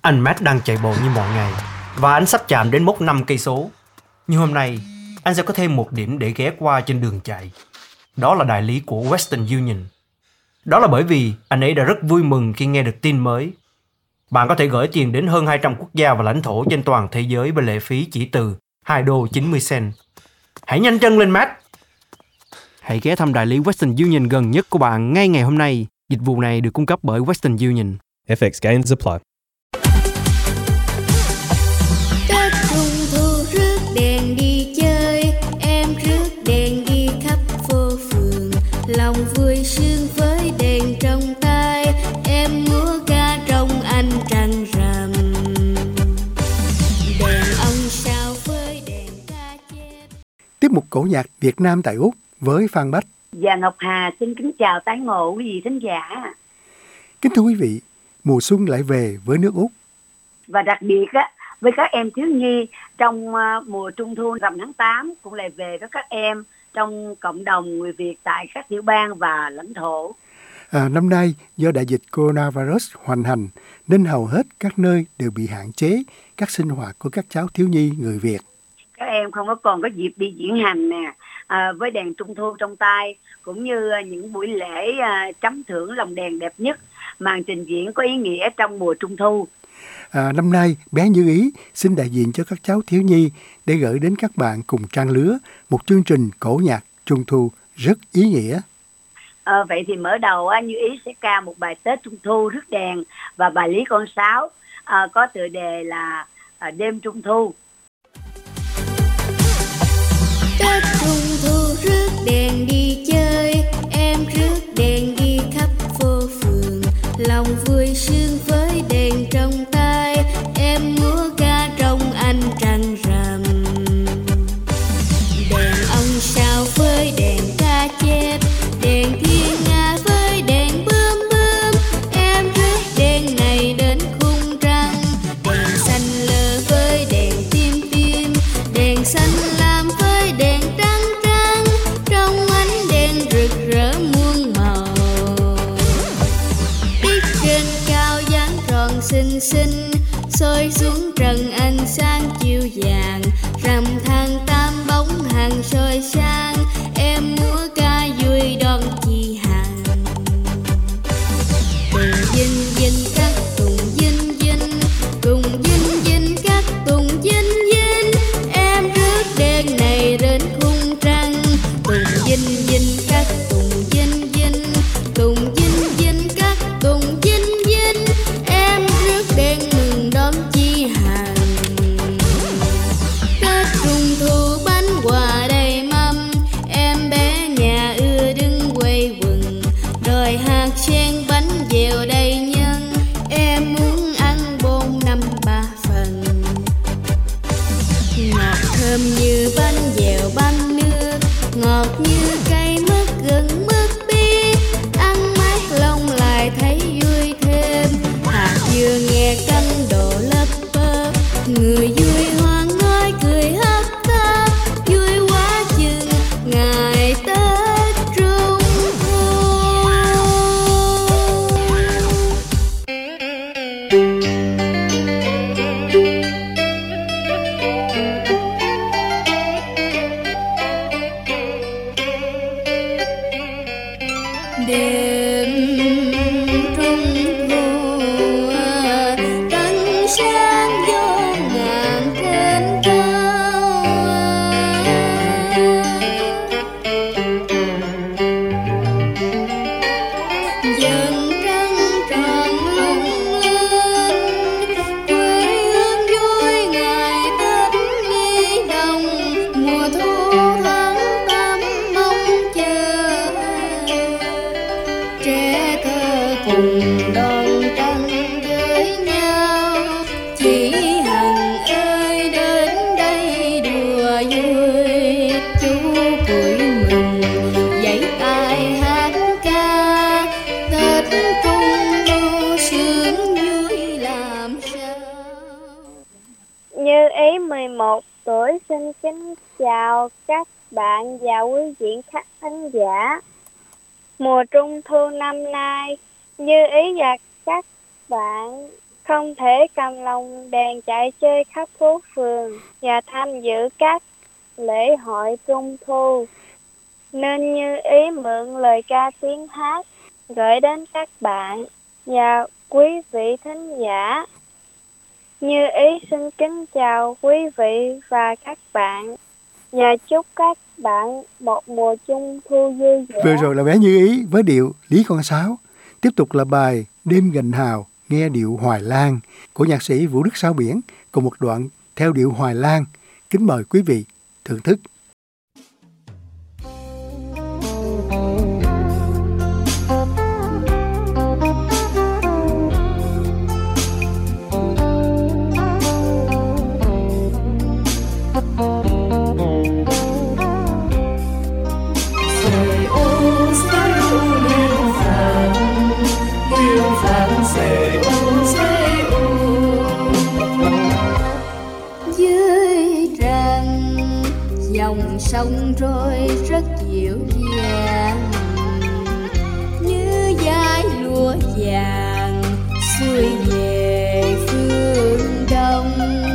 Anh Matt đang chạy bộ như mọi ngày và anh sắp chạm đến mốc 5 cây số. Nhưng hôm nay, anh sẽ có thêm một điểm để ghé qua trên đường chạy. Đó là đại lý của Western Union. Đó là bởi vì anh ấy đã rất vui mừng khi nghe được tin mới. Bạn có thể gửi tiền đến hơn 200 quốc gia và lãnh thổ trên toàn thế giới với lệ phí chỉ từ $2.90. Hãy nhanh chân lên, Matt! Hãy ghé thăm đại lý Western Union gần nhất của bạn ngay ngày hôm nay. Dịch vụ này được cung cấp bởi Western Union. FX gains apply. Tết Trung thu rước đèn đi chơi, em rước đèn đi khắp phố phường, lòng vui sướng với đèn trong tay, em múa ca trong ánh trăng rằm. Đèn ông sao với đèn ca chép. Tiết mục cổ nhạc Việt Nam tại Úc với Phan Bách và Ngọc Hà xin kính chào tái ngộ quý vị thính giả. Kính thưa quý vị, mùa xuân lại về với nước Úc. Và đặc biệt á, với các em thiếu nhi trong mùa Trung thu rằm tháng 8 cũng lại về với các em trong cộng đồng người Việt tại các tiểu bang và lãnh thổ. Năm nay do đại dịch coronavirus hoành hành nên hầu hết các nơi đều bị hạn chế các sinh hoạt của các cháu thiếu nhi người Việt. Các em không còn có dịp đi diễn hành nè, với đèn Trung thu trong tay, cũng như những buổi lễ chấm thưởng lồng đèn đẹp nhất, màn trình diễn có ý nghĩa trong mùa Trung thu. Năm nay, bé Như Ý xin đại diện cho các cháu thiếu nhi để gửi đến các bạn cùng trang lứa một chương trình cổ nhạc Trung thu rất ý nghĩa. Vậy thì mở đầu Như Ý sẽ ca một bài Tết Trung thu rước đèn và bài Lý Con Sáo có tựa đề là Đêm Trung thu. Tết Trung thu rước đèn đi chơi, em rước đèn đi khắp phố phường, lòng vui sướng với đèn trong tay, em múa ca trong ánh trăng rằm. Đèn ông sao với đèn ca chép, đèn thiên nga với đèn bướm bướm, em rước đèn này đến khung trăng. Đèn xanh lơ với đèn tim tim, đèn xanh lam với đèn trắng trắng, trong ánh đèn rực rỡ muôn màu. Tiết trên cao dáng tròn xinh xinh, soi xuống trần ánh sáng chiếu vàng, rằm tháng 8 bóng hàng soi sáng, em múa ca vui đón chị hàng. Tùng dinh dinh các tùng dinh dinh, tùng dinh dinh các tùng dinh dinh, em rước đèn này đến khung trăng. Tùng dinh dinh các tùng dinh dinh, tùng dinh dinh các tùng dinh dinh, em rước đèn mừng đón chị hàng. Tết Trung thu bánh quà đầy mâm, em bé nhà ưa đứng quây quần, đòi hạt sen bánh dẻo đầy nhân, em muốn ăn 4-5-3 phần. Ngọt thơm như bánh dẻo bánh nước, ngọt như cây mứt gừng mứt bi, ăn mát lòng lại thấy vui thêm. Hạt dưa nghe canh độ lấp bơ, người vui hoan nói cười hấp tấp, vui quá chừng ngày Tết Trung thu. Đêm Trung thu trăng sáng vô ngàn trên cao, dần trăng tròn lung linh, quê hương vui ngày Tết nghi đồng, mùa thu tháng 8 mong chờ. Trẻ thơ cùng đón trăng với nhau, chị Hằng ơi đến đây đùa vui, chú vui mừng dãy tay hát ca, Tết Trung thu sướng vui làm sao. Như Ý 11 tuổi xin kính chào các bạn và quý vị khán giả. Mùa Trung thu năm nay, Như Ý và các bạn không thể cầm lồng đèn chạy chơi khắp phố phường và tham dự các lễ hội Trung thu, nên như ý mượn lời ca tiếng hát gửi đến các bạn và quý vị thính giả. Như ý xin kính chào quý vị và các bạn và chúc các bạn một mùa Trung thu vui vẻ. Vừa rồi là bé Như Ý với điệu Lý Con Sáo. Tiếp tục là bài Đêm Gành Hào nghe điệu Hoài Lan của nhạc sĩ Vũ Đức Sao Biển, cùng một đoạn theo điệu Hoài Lan. Kính mời quý vị thưởng thức. Dưới trăng dòng sông trôi rất dịu dàng, như dải lúa vàng xuôi về phương đông.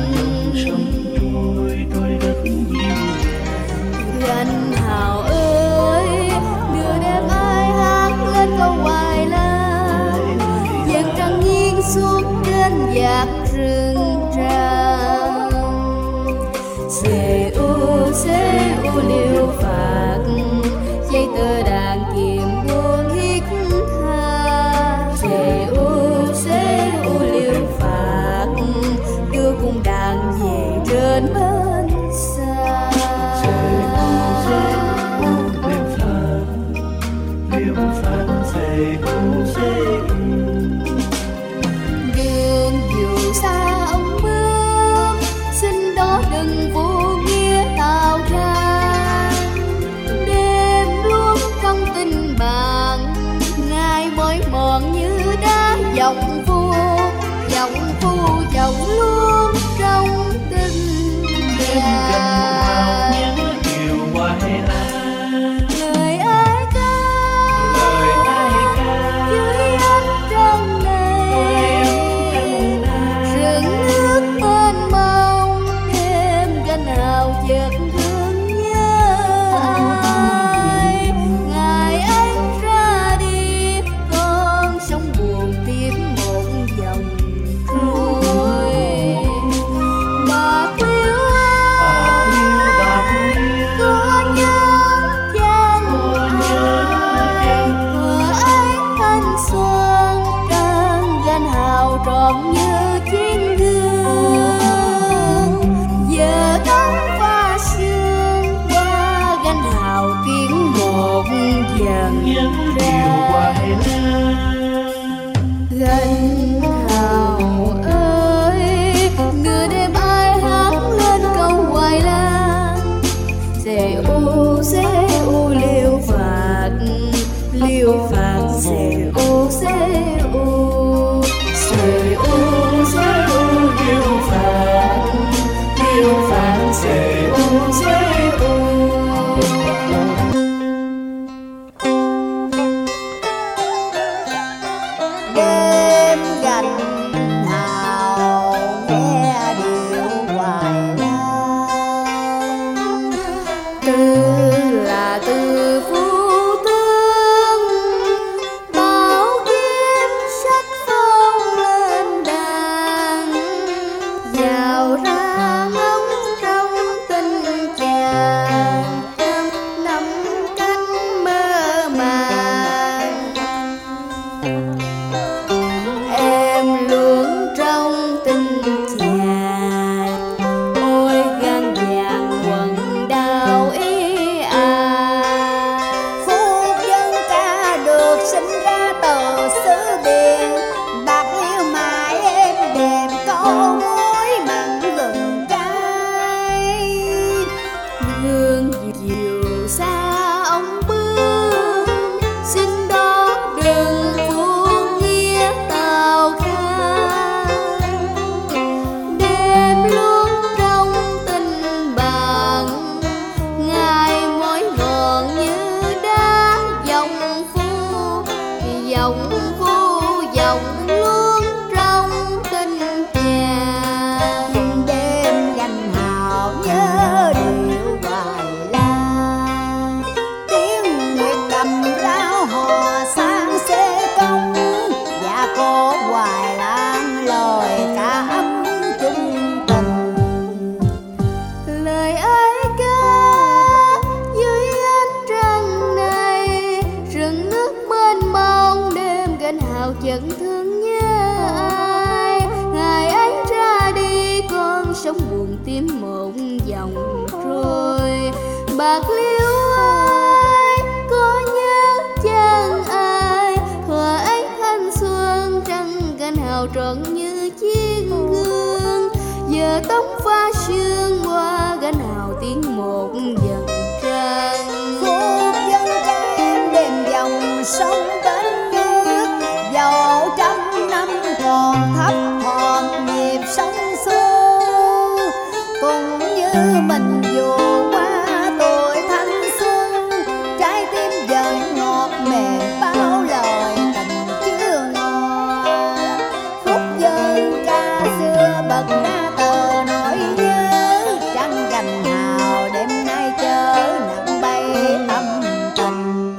Gành hào ơi, đưa đêm ai hát lên câu Hoài Lan, dần trăng nghiêng xuống trên dạt rừng tràm. Xê u liêu phạt, dây tơ đàn kiềm buông hít tha. Xê u liêu phạt, đưa cung đàn về trên bến xa. Đường dù xa ông bước, xin đó đừng vô nghĩa tào khang. Đêm luôn trong tình bạn, ngày mỏi mòn như đá dòng phu dòng luôn trong tình vàng. Lời ai ca dưới ánh trăng này, rừng nước mênh mông, đêm gành hào chợt thương nhớ ai. Ngày anh ra đi, con sông buồn tiếp một dòng trôi. Bạc liêu có nhớ chăng ai, thuở ấy thanh xuân trăng gành hào trọn như chiến thương. Giờ tóc pha sương qua gành hào kiến một dần ra. Gành hào ơi, nửa đêm ai hát lên câu Hoài Lan. Xê u liêu phạt xê u liêu phạt xê u. Đêm gành hào nghe điệu Hoài Lan, từ là từ phú tướng, bảo kiếm sách phong lên đàn, vào ra ngóng trong tình chàng, năm cách mơ màng. Em luôn trong tình chàng, ôi gan vàng quần đào ý à. Phúc dân ca được sinh ra từ xứ biển, bạc liêu mãi êm đềm câu mối mặn gừng cay. Hương diều xa ông bước, xin đó đừng vô nghĩa tào khang. Đêm luôn trong tình bạn, ngày mỏi mòn như đá dòng phu dòng luôn trong tình bạc liêu ơi, có nhớ chăng ai? Thuở ấy thanh xuân trăng cành hào trọn như chiếc gương. Giờ tóc pha sương qua gánh hào tiếng một dần trăng. Khúc dân can đêm dòng sông bên nước, dầu trăm năm còn thấp thỏm nhịp sông xưa. Cũng như mình dù qua tuổi thanh xuân, trái tim dần ngọt mềm bao lời tình chưa ngọt. Khúc dân ca xưa bật ra tờ nỗi nhớ, trăng cành hào đêm nay chớ nặng bay âm tình.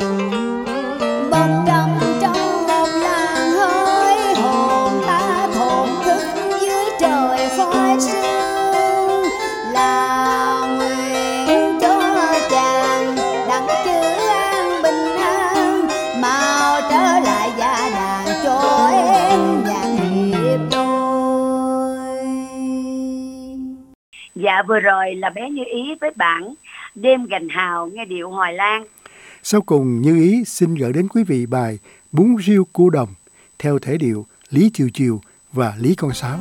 Bông trầm trong một làn hơi, hồn ta thổn thức dưới trời phai sương. Là nguyện cho chàng đặng chữ an bình an, mau trở lại gia đàn cho em nhạc hiệp đôi. Dạ vừa rồi là bé Như Ý với bản Đêm Gành Hào nghe điệu Hoài Lan. Sau cùng Như Ý xin gửi đến quý vị bài Bún riêu cua đồng theo thể điệu Lý Chiều Chiều và Lý Con Sáo.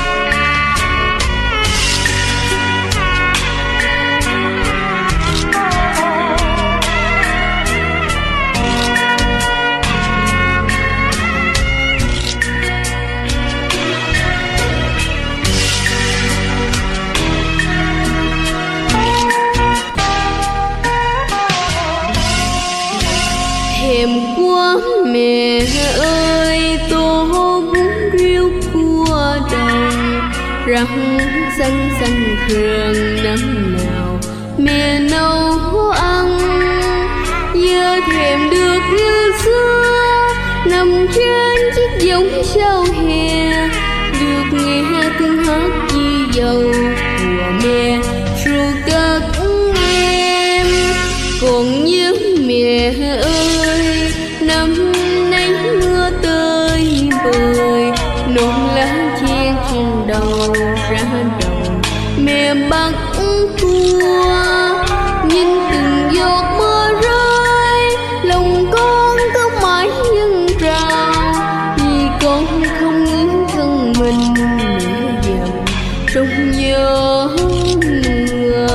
Thèm quá mẹ ơi, tô bún riêu cua đồng, răng xanh xanh thường năm nào mẹ nấu ăn. Giờ thèm được như xưa, nằm trên chiếc giếng sau hè, được nghe tiếng hát chi dầu của mẹ ru các em. Còn nhớ mẹ ơi, năm nay mưa tơi bời, non lá chen trên đầu ra đồng mẹ bắt cua. Nhìn từng giọt mưa rơi, lòng con cứ mãi dâng trào, vì con không nghĩ thân mình mẹ dần trong nhớ mưa.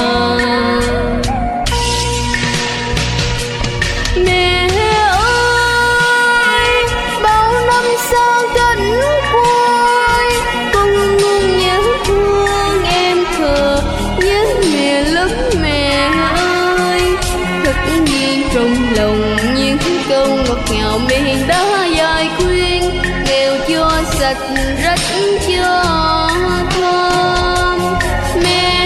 Mẹ ơi, bao năm xa cánh quê, con luôn nhớ thương em thờ, nhớ mẹ lắm mẹ ơi. Thật nhiên trong lòng những câu ngọt ngào mẹ đã dạy khuyên, nghèo cho sạch rách cho thơm. Mẹ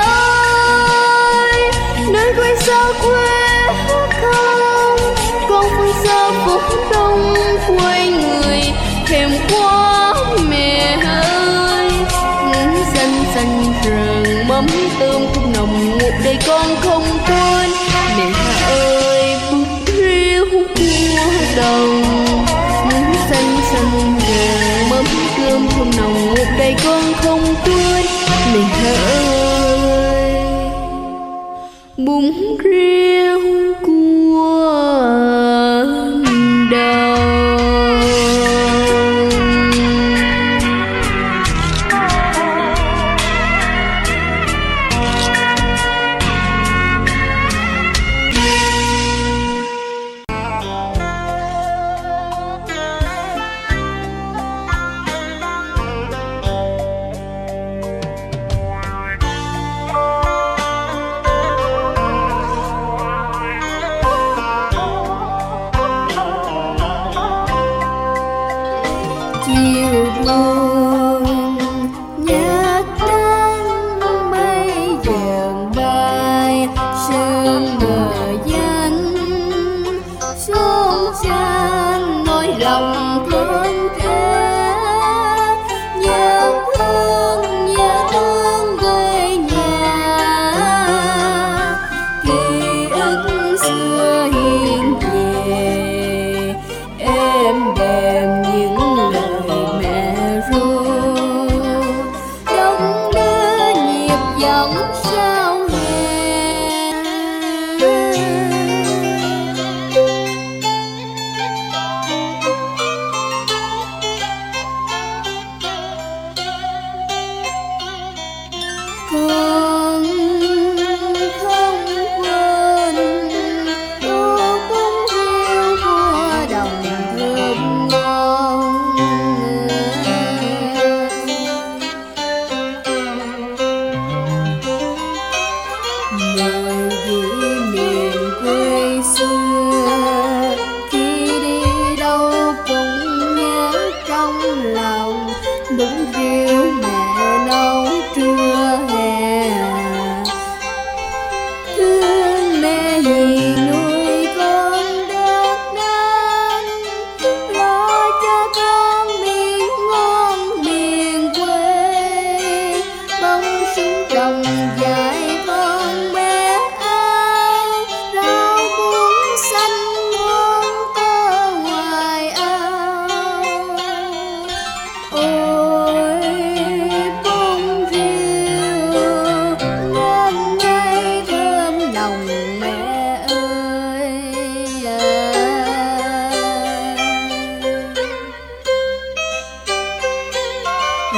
ơi, nơi quê xa quê không, con phương xa phố đông quê người, thèm quá mẹ ơi. Ngưỡng xanh xanh rừng mắm tôm không nồng ngục đây con không quên. Mẹ ơi, bút riêu cua đồng, ngưỡng xanh xanh rừng mắm cơm không nồng ngục đây con không quên. Mẹ ơi, bún riêu cua đồng.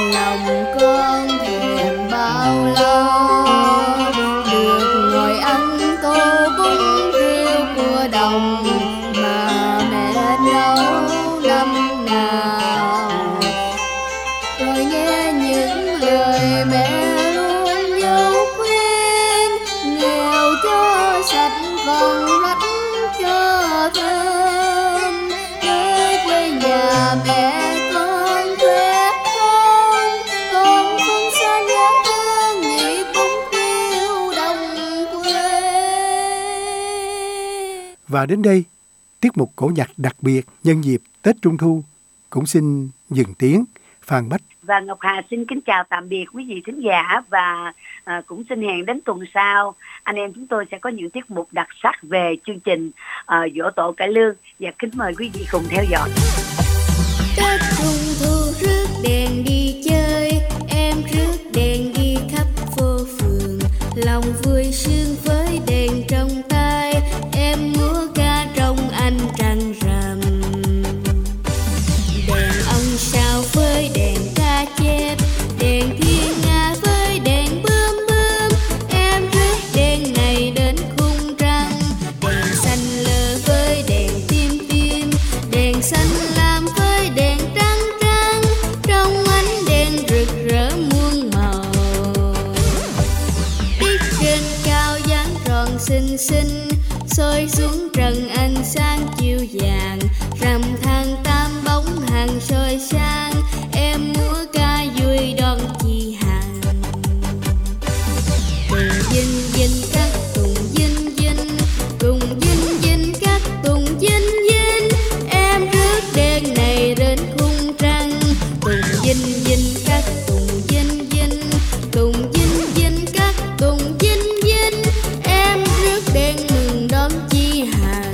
lòng con thèm bao lâu được ngồi ăn tô bún riêu của đồng mà mẹ nấu năm nào, rồi nghe những lời mẹ luôn nhớ khuyên nghèo cho sạch còn lách cho thơm, tới quê nhà mẹ con quê con phương xa nhớ thương nhịp bóng yêu đồng quê. Và đến đây, tiết mục cổ nhạc đặc biệt nhân dịp Tết Trung Thu cũng xin dừng tiếng. Phan Bách và Ngọc Hà xin kính chào tạm biệt quý vị thính giả, và cũng xin hẹn đến tuần sau anh em chúng tôi sẽ có những tiết mục đặc sắc về chương trình giỗ tổ cải lương, và kính mời quý vị cùng theo dõi. Tết Trung Thu rước đèn đi chơi, em rước đèn đi khắp phố phường, lòng vui sướng với đèn trong tay, em múa ca trong ánh trăng rằm. Đèn ông sao với đèn ca chép, đèn thiên nga với đèn bướm bướm, em rước đèn này đến khung trăng. Đèn xanh lơ với đèn tim tim, đèn xanh lam với đèn trắng trắng, trong ánh đèn rực rỡ muôn màu. Biết trên cao dáng tròn xinh xinh, soi xuống trần ánh sáng chiếu vàng, rằm tháng tám bóng hàng soi sáng, em múa ca vui đón chị hàng. Cùng dinh dinh các tùng dinh dinh, cùng dinh dinh các tùng dinh dinh, em rước đèn này đến khung trăng. Cùng dinh dinh các tùng dinh dinh, cùng dinh dinh các tùng dinh dinh, em rước đèn mừng đón chị hàng.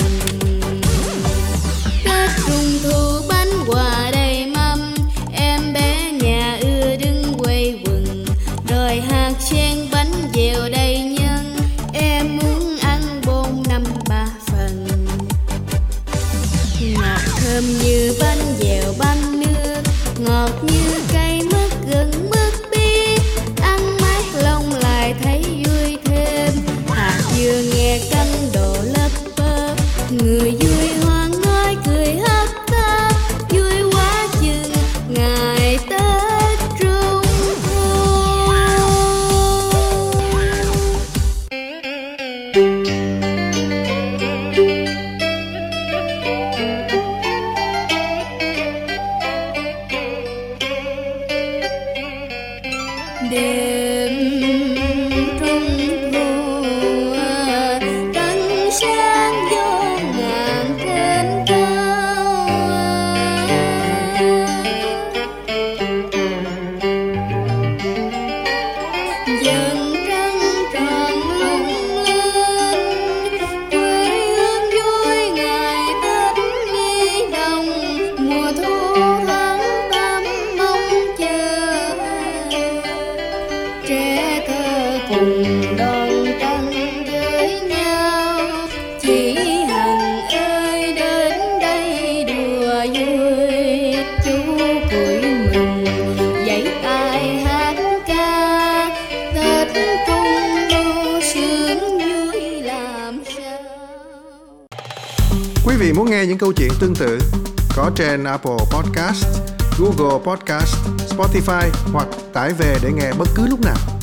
Tết Trung Thu bánh quà đầy mâm, em bé nhà ưa đứng quây quần, rồi hạt sen bánh dèo đầy nhân, em muốn ăn 4, 5, 3 phần. Ngọt thơm như bánh dèo bánh nước, ngọt như cây mứt gừng mứt bi, ăn mát lòng lại thấy vui thêm. Hạt dừa nghe canh đồ lấp bấp, người vui hoan nói cười hấp tấp, vui quá chừng ngày Tết Trung Thu. Đêm Trung Thu trăng sáng vô ngàn trên cao, dần trăng tròn lung linh, quê hương vui ngày Tết nghi đồng, mùa thu tháng tám mong chờ, trẻ thơ cùng đón trăng với nhau. Chị Hằng ơi đến đây đùa vui, chú củi mừng dãy tay hát ca, Tết Trung Thu sướng vui làm sao. Quý vị muốn nghe những câu chuyện tương tự có trên Apple Podcast, Google Podcast, Spotify hoặc tải về để nghe bất cứ lúc nào.